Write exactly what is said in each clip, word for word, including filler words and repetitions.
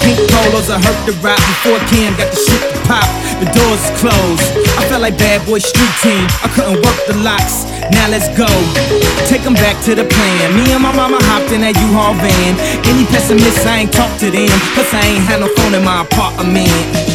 pink polos, I hurt the rock before Cam got the shit to pop. The doors closed, I felt like Bad Boy Street Team. I couldn't work the locks, now let's go. Take them back to the plan. Me and my mama hopped in that U-Haul van. Any pessimists, I ain't talk to them. Plus I ain't had no phone in my apartment.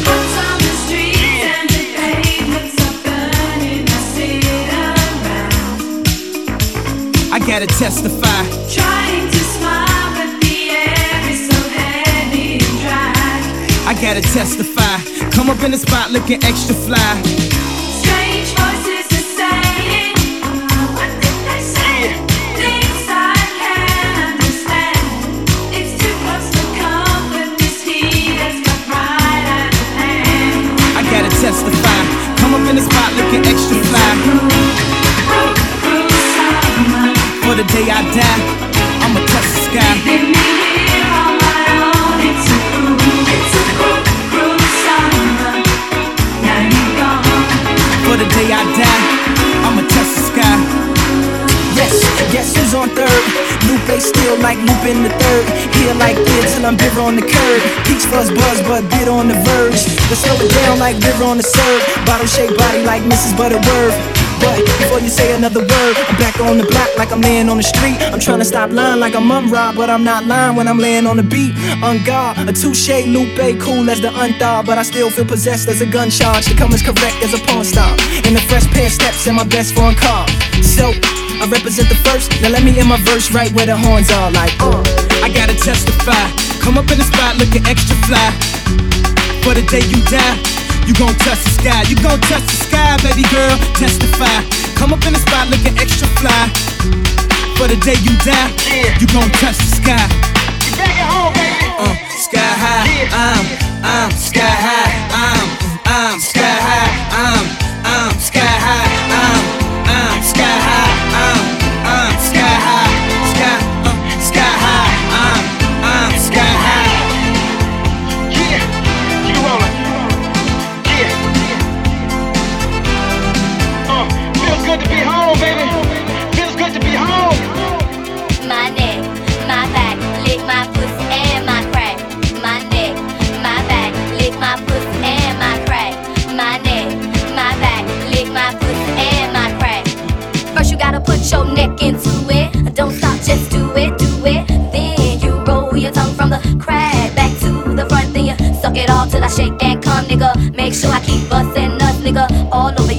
I gotta testify. Trying to smile, but the air is so heavy and dry. I gotta testify. Come up in the spot looking extra fly. Strange voices are saying, what did they say? Things I can't understand. It's too close to comfort. This heat has got right out of hand. I gotta testify. Come up in the spot looking extra fly. For the day I die, I'ma touch the sky. Leaving me here on my own. It's a cruel, it's a cruel, cruel summer. Now you're gone. For the day I die, I'ma touch the sky. Yes, guess who's on third? Lupe still like Lupin the third. Here like this till I'm bitter on the curb. Peach fuzz buzz but bitter on the verge. Let's slow it down like river on the serve. Bottle shaped body like Missus Butterworth. But before you say another word, I'm back on the block like I'm laying on the street. I'm trying to stop lying like I'm mum rob, but I'm not lying when I'm laying on the beat. On guard, a touche, Lupe, cool as the unthaw, but I still feel possessed as a gun charge to come as correct as a porn star. In a fresh pair of steps in my best foreign car. So I represent the first. Now let me end my verse right where the horns are. Like, uh. I gotta testify. Come up in the spot looking extra fly. For the day you die, you gon' touch the sky. You gon' touch the sky, baby girl. Testify. Come up in the spot looking extra fly. For the day you die, yeah, you gon' touch the sky. You back at home, baby. Uh, sky high. Yeah. I'm, I'm sky high. I'm, I'm sky high. I'm, I'm sky high. I'm, I'm sky high. I'm, I'm sky high. Sky, uh, sky high. I'm, I'm sky high. Yeah, keep rolling. Yeah. Uh, feels good to be home, baby. Feels good to be home. My neck, my back, lick my pussy and my crack. My neck, my back, lick my pussy and my crack. My neck, my back, lick my pussy and my crack. First you gotta put your neck into it. Don't stop, just do it, do it. Then you roll your tongue from the crack back to the front. Then you suck it all till I shake and come, nigga. Make sure I keep bustin' nuts, nigga, all over